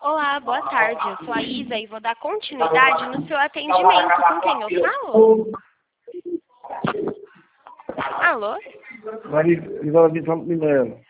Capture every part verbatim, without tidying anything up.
Olá, boa tarde. Eu sou a Isa e vou dar continuidade no seu atendimento. Com quem eu falo? Alô? Maria Isabel de Santo Mineiro.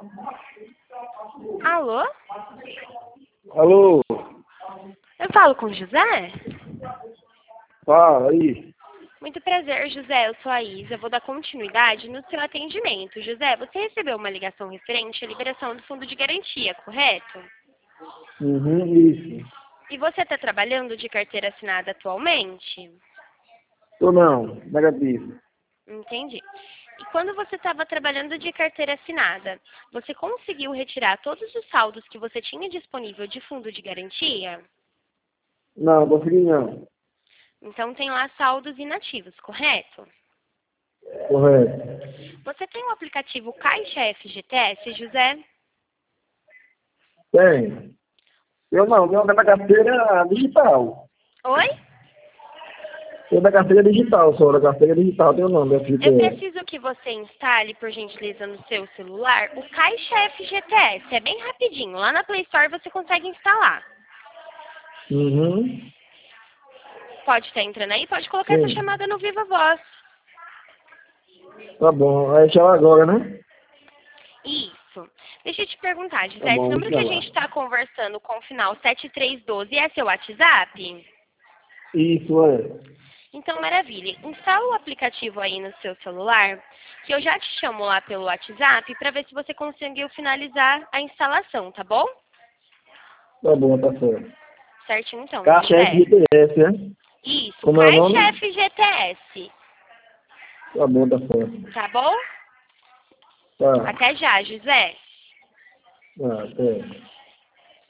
Alô? Alô? Eu falo com José? Fala aí. Muito prazer, José. Eu sou a Isa. Eu vou dar continuidade no seu atendimento. José, você recebeu uma ligação referente à liberação do fundo de garantia, correto? Uhum, isso. E você está trabalhando de carteira assinada atualmente? Tô não, negativo. Entendi. E quando você estava trabalhando de carteira assinada, você conseguiu retirar todos os saldos que você tinha disponível de fundo de garantia? Não, consegui não. Então tem lá saldos inativos, correto? Correto. Você tem o aplicativo Caixa F G T S, José? Tem. Eu não, meu da carteira digital. Oi? Eu da carteira digital, só da carteira digital, tem o nome, F G T Eu S. preciso que você instale, por gentileza, no seu celular, o Caixa F G T S. É bem rapidinho. Lá na Play Store você consegue instalar. Uhum. Pode estar entrando aí, pode colocar essa Sim. chamada no Viva Voz. Tá bom. Aí chama agora, né? Isso. Deixa eu te perguntar, Tá Gisele, esse bom, número deixa que a eu gente lá. está conversando com o final sete três um dois é seu WhatsApp? Isso é. Então, maravilha. Instala o aplicativo aí no seu celular, que eu já te chamo lá pelo WhatsApp para ver se você conseguiu finalizar a instalação, tá bom? Tá bom, tá certo. Certinho então, Caixa José. F G T S, né? Isso, Como é o Caixa nome? F G T S, Tá bom, tá certo. tá bom? Tá. Até já, José. Tá, até.